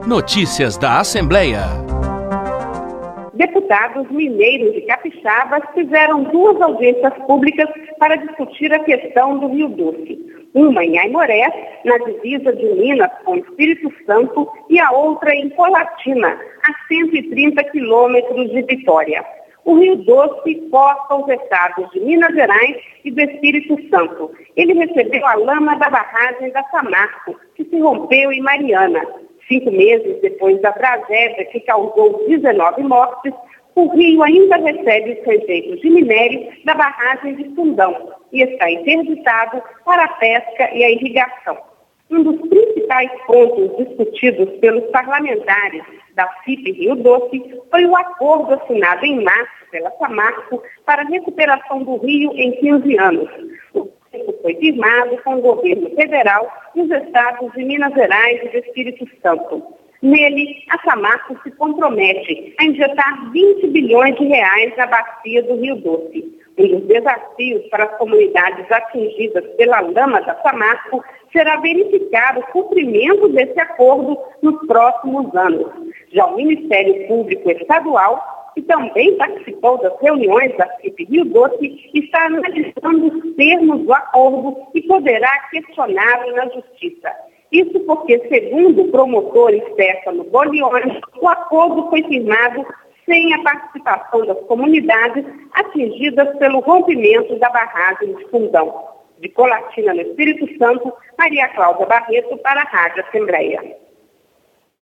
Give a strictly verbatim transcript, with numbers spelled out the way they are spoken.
Notícias da Assembleia. Deputados mineiros e capixabas fizeram duas audiências públicas para discutir a questão do Rio Doce. Uma em Aimorés, na divisa de Minas com o Espírito Santo, e a outra em Colatina, a cento e trinta quilômetros de Vitória. O Rio Doce corta os estados de Minas Gerais e do Espírito Santo. Ele recebeu a lama da barragem da Samarco, que se rompeu em Mariana. Cinco meses depois da tragédia que causou dezenove mortes, o rio ainda recebe os rejeitos de minério da barragem de Fundão e está interditado para a pesca e a irrigação. Um dos principais pontos discutidos pelos parlamentares da F I P Rio Doce foi o acordo assinado em março pela Samarco para a recuperação do rio em quinze anos. O texto foi firmado com o governo federal e os estados de Minas Gerais e do Espírito Santo. Nele, a Samarco se compromete a injetar vinte bilhões de reais na bacia do Rio Doce. Um dos desafios para as comunidades atingidas pela lama da Samarco será verificar o cumprimento desse acordo nos próximos anos. Já o Ministério Público Estadual, que também participou das reuniões da F I P Rio Doce, está analisando os termos do acordo e poderá questioná-lo na Justiça. Isso porque, segundo o promotor Stefano Bolione, o acordo foi firmado sem a participação das comunidades atingidas pelo rompimento da barragem de Fundão. De Colatina, no Espírito Santo, Maria Cláudia Barreto, para a Rádio Assembleia.